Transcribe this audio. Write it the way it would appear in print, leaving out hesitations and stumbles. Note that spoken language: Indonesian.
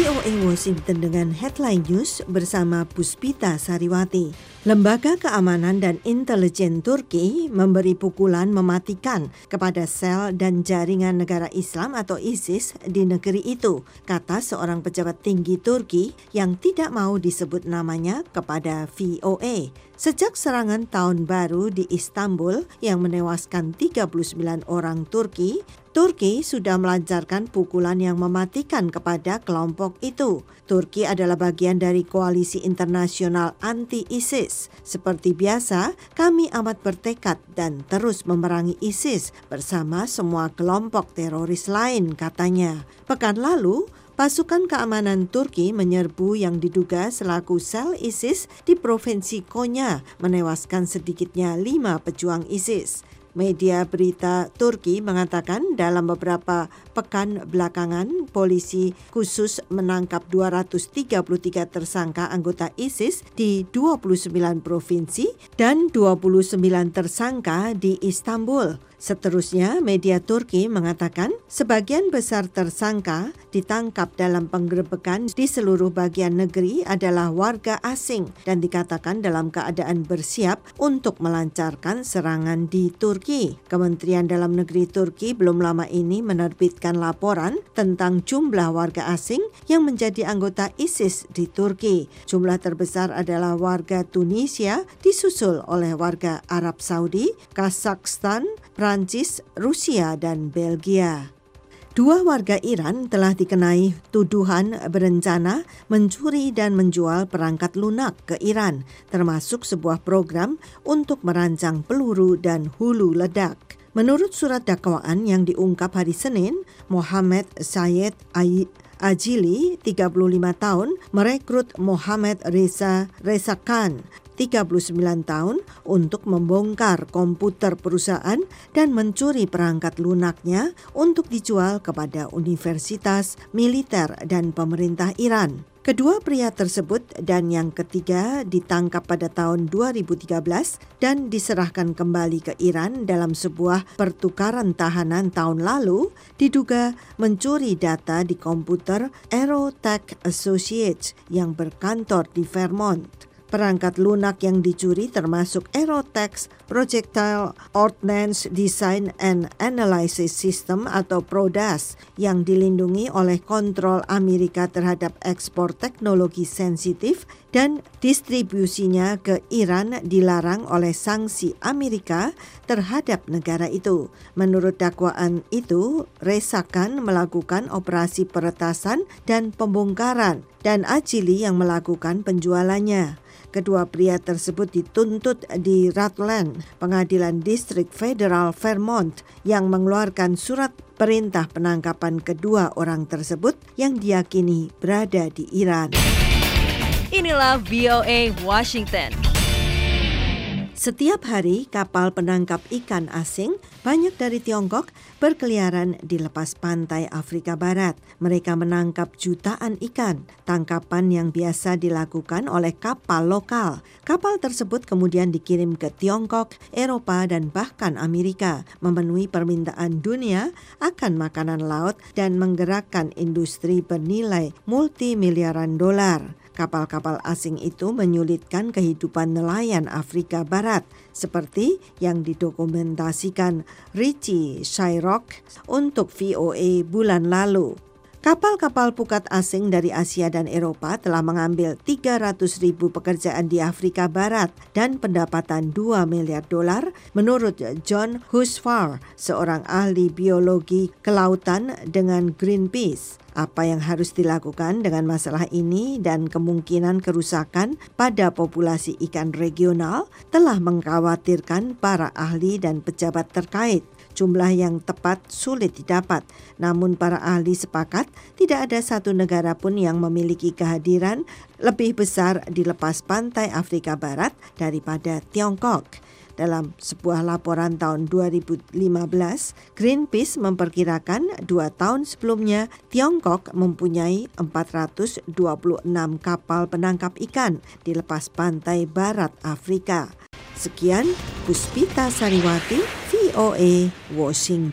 VOA Washington dengan Headline News bersama Puspita Sariwati. Lembaga Keamanan dan Intelijen Turki memberi pukulan mematikan kepada sel dan jaringan negara Islam atau ISIS di negeri itu, kata seorang pejabat tinggi Turki yang tidak mau disebut namanya kepada VOA. Sejak serangan tahun baru di Istanbul yang menewaskan 39 orang Turki sudah melancarkan pukulan yang mematikan kepada kelompok itu. Turki adalah bagian dari koalisi internasional anti-ISIS. Seperti biasa, kami amat bertekad dan terus memerangi ISIS bersama semua kelompok teroris lain, katanya. Pekan lalu, pasukan keamanan Turki menyerbu yang diduga selaku sel ISIS di Provinsi Konya, menewaskan sedikitnya 5 pejuang ISIS. Media berita Turki mengatakan dalam beberapa pekan belakangan, polisi khusus menangkap 233 tersangka anggota ISIS di 29 provinsi dan 29 tersangka di Istanbul. Seterusnya, media Turki mengatakan sebagian besar tersangka ditangkap dalam penggerebekan di seluruh bagian negeri adalah warga asing dan dikatakan dalam keadaan bersiap untuk melancarkan serangan di Turki. Kementerian Dalam Negeri Turki belum lama ini menerbitkan laporan tentang jumlah warga asing yang menjadi anggota ISIS di Turki. Jumlah terbesar adalah warga Tunisia, disusul oleh warga Arab Saudi, Kazakhstan, Prancis, Rusia, dan Belgia. 2 warga Iran telah dikenai tuduhan berencana mencuri dan menjual perangkat lunak ke Iran, termasuk sebuah program untuk merancang peluru dan hulu ledak. Menurut surat dakwaan yang diungkap hari Senin, Mohammed Syed Ajili, 35 tahun, merekrut Mohammed Reza Khan, 39 tahun, untuk membongkar komputer perusahaan dan mencuri perangkat lunaknya untuk dijual kepada universitas, militer, dan pemerintah Iran. Kedua pria tersebut dan yang ketiga ditangkap pada tahun 2013 dan diserahkan kembali ke Iran dalam sebuah pertukaran tahanan tahun lalu, diduga mencuri data di komputer Aerotech Associates yang berkantor di Vermont. Perangkat lunak yang dicuri termasuk Aerotech's Projectile Ordnance Design and Analysis System atau PRODAS yang dilindungi oleh kontrol Amerika terhadap ekspor teknologi sensitif dan distribusinya ke Iran dilarang oleh sanksi Amerika terhadap negara itu. Menurut dakwaan itu, Reza Khan melakukan operasi peretasan dan pembongkaran dan Ajili yang melakukan penjualannya. Kedua pria tersebut dituntut di Rutland, Pengadilan Distrik Federal Vermont, yang mengeluarkan surat perintah penangkapan kedua orang tersebut yang diyakini berada di Iran. Inilah VOA Washington. Setiap hari kapal penangkap ikan asing, banyak dari Tiongkok, berkeliaran di lepas pantai Afrika Barat. Mereka menangkap jutaan ikan, tangkapan yang biasa dilakukan oleh kapal lokal. Kapal tersebut kemudian dikirim ke Tiongkok, Eropa, dan bahkan Amerika, memenuhi permintaan dunia akan makanan laut dan menggerakkan industri bernilai multimiliaran dolar. Kapal-kapal asing itu menyulitkan kehidupan nelayan Afrika Barat, seperti yang didokumentasikan Richie Shyrock untuk VOA bulan lalu. Kapal-kapal pukat asing dari Asia dan Eropa telah mengambil 300.000 pekerjaan di Afrika Barat dan pendapatan $2 miliar menurut John Husfar, seorang ahli biologi kelautan dengan Greenpeace. Apa yang harus dilakukan dengan masalah ini dan kemungkinan kerusakan pada populasi ikan regional telah mengkhawatirkan para ahli dan pejabat terkait. Jumlah yang tepat sulit didapat, namun para ahli sepakat tidak ada satu negara pun yang memiliki kehadiran lebih besar di lepas pantai Afrika Barat daripada Tiongkok. Dalam sebuah laporan tahun 2015, Greenpeace memperkirakan 2 tahun sebelumnya Tiongkok mempunyai 426 kapal penangkap ikan di lepas pantai barat Afrika. Sekian, Puspita Sariwati, VOA Washington.